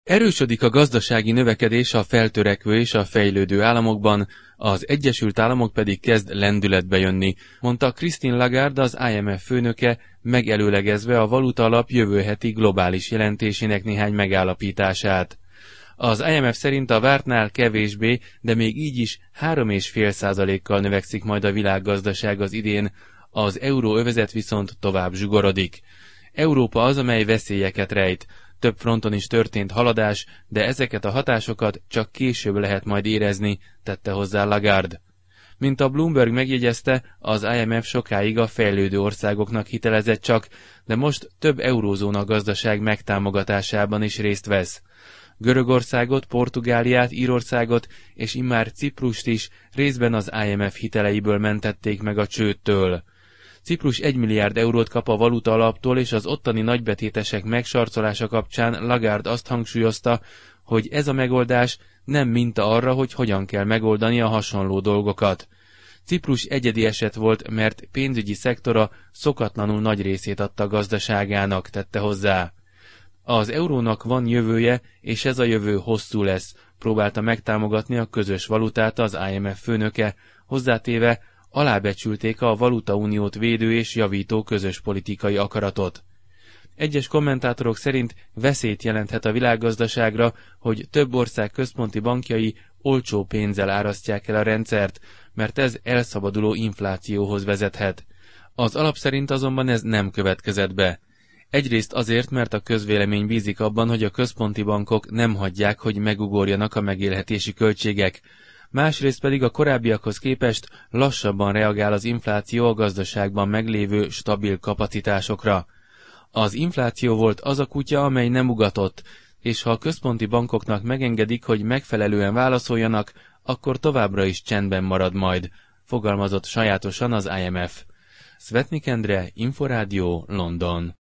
Erősödik a gazdasági növekedés a feltörekvő és a fejlődő államokban, az Egyesült Államok pedig kezd lendületbe jönni, mondta Christine Lagarde, az IMF főnöke, megelőlegezve a valutaalap jövő heti globális jelentésének néhány megállapítását. Az IMF szerint a vártnál kevésbé, de még így is 3,5%-kal növekszik majd a világgazdaság az idén, az euróövezet viszont tovább zsugorodik. Európa az, amely veszélyeket rejt. Több fronton is történt haladás, de ezeket a hatásokat csak később lehet majd érezni, tette hozzá Lagarde. Mint a Bloomberg megjegyezte, az IMF sokáig a fejlődő országoknak hitelezett csak, de most több eurózóna gazdaság megtámogatásában is részt vesz. Görögországot, Portugáliát, Írországot és immár Ciprust is részben az IMF hiteleiből mentették meg a csődtől. Ciprus 1 milliárd eurót kap a valutaalaptól, és az ottani nagybetétesek megsarcolása kapcsán Lagarde azt hangsúlyozta, hogy ez a megoldás nem minta arra, hogy hogyan kell megoldani a hasonló dolgokat. Ciprus egyedi eset volt, mert pénzügyi szektora szokatlanul nagy részét adta gazdaságának, tette hozzá. Az eurónak van jövője, és ez a jövő hosszú lesz, próbálta megtámogatni a közös valutát az IMF főnöke, hozzátéve, alábecsülték a valutauniót védő és javító közös politikai akaratot. Egyes kommentátorok szerint veszélyt jelenthet a világgazdaságra, hogy több ország központi bankjai olcsó pénzzel árasztják el a rendszert, mert ez elszabaduló inflációhoz vezethet. Az alap szerint azonban ez nem következett be. Egyrészt azért, mert a közvélemény bízik abban, hogy a központi bankok nem hagyják, hogy megugorjanak a megélhetési költségek, másrészt pedig a korábbiakhoz képest lassabban reagál az infláció a gazdaságban meglévő stabil kapacitásokra. Az infláció volt az a kutya, amely nem ugatott, és ha a központi bankoknak megengedik, hogy megfelelően válaszoljanak, akkor továbbra is csendben marad majd, fogalmazott sajátosan az IMF. Szvetnik Endre, Inforádió, London.